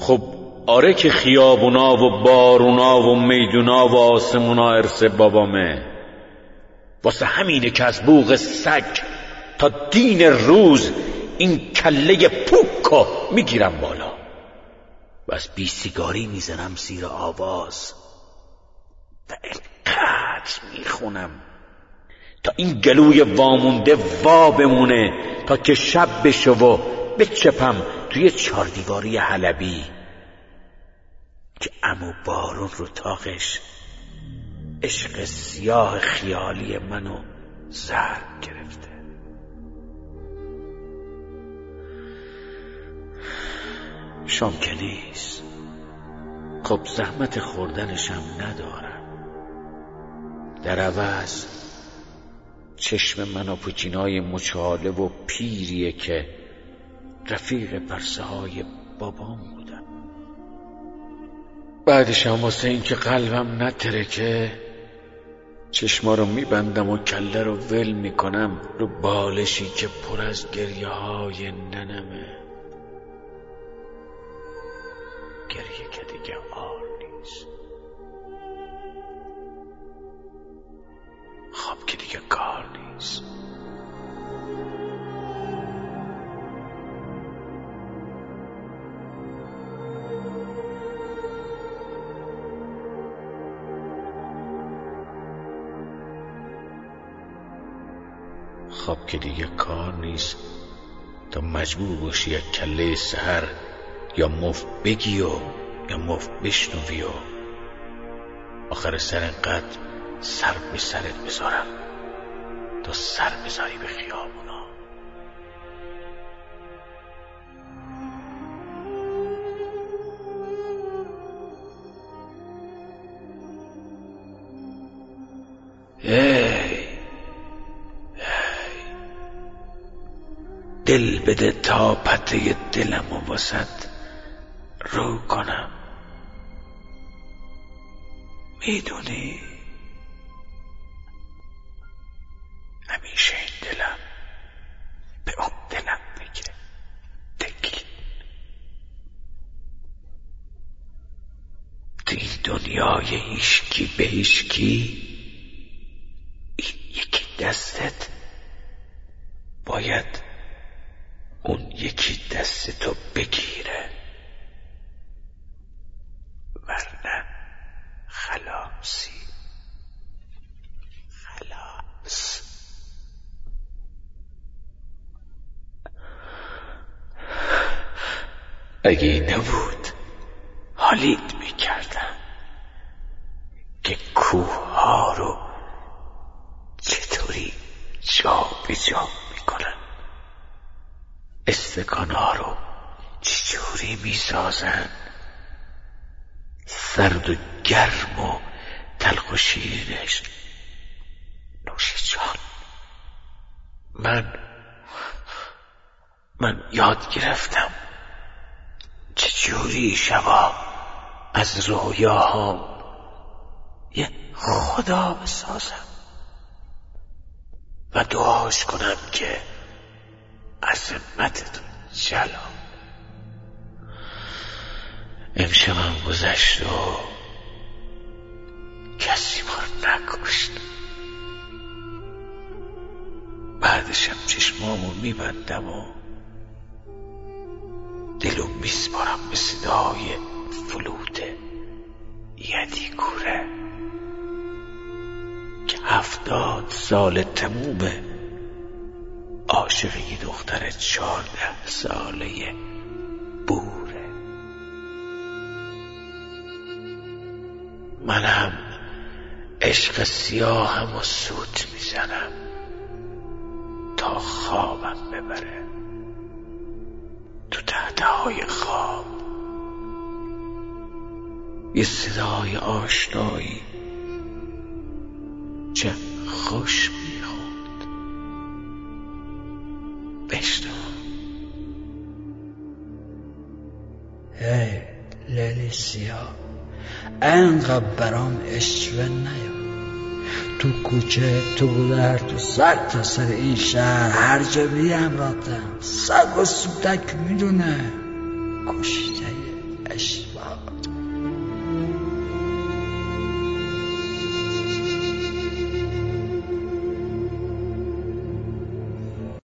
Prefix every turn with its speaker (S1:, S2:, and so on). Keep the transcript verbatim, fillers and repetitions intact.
S1: خب آره که خیابونا و بارونا و میدونا و آسمونا ارث بابامه. واسه همینه که از بوق سگ تا دین روز این کله پوکو میگیرم بالا و از بی سیگاری میزنم زیر آواز و اینقدر میخونم تا این گلوی وامونده وا بمونه، تا که شب بشه و بچپم توی چاردیواری حلبی که عمو بارون رو تاقش عشق سیاه خیالی منو زرد گرفته. شام که نیست، خب زحمت خوردنشم ندارم. در عوض چشم من و پوچینای مچاله و پیریه که رفیق پرسه های بابام بودن. بعدش هم واسه این که قلبم نترکه چشما رو میبندم و کله رو ول میکنم رو بالشی که پر از گریه های ننمه. گریه که دیگه آر نیست، خواب که دیگه کار نیست. خواب که دیگه کار نیست تا مجبور باشی یک کله سحر یا مفت بگی و یا مفت بشنوی و آخر سر انقدر سر به سرت بذارم تا سر بذاری به خیابونا. هی دل بده تا پته دلم و واسط رو کنم. میدونی همیشه این دلم به اون دلم میگه تکل. تو این دنیای هیشکی به هیشکی این یکی دستت باید اون یکی دست تو بگیره، ورنه خلاصی. خلاص. اگه این نبود حالیت میکردم که کوه ها رو چطوری جا به جا میکنن، استکان ها رو چجوری میسازن، سرد و گرم و تلخ و شیرینش. نوش جان. من من یاد گرفتم چجوری شبا از رویاهام یه خدا بسازم و دعاش کنم که عظمتت جلال. امشبم گذشت و کسی ما رو نکشت. بعدشم چشمامو میبندم و دلو میسپارم به صدای فلوت یدی کوره که هفتاد سال تمومه عاشق یه دختر چهارده ساله بوره. منم عشق سیاهم و سوت میزنم تا خوابم ببره. تو تحته های خواب یه صدای آشنایی چه خوش میخوند. بشنو.
S2: هی لیلی سیاه، انقدر برام اشوه نیا. تو کوچه، تو گذر، تو سر تا سر این شهر هر جا بیم راتم سگ و سوتک میدونه کشته اشواق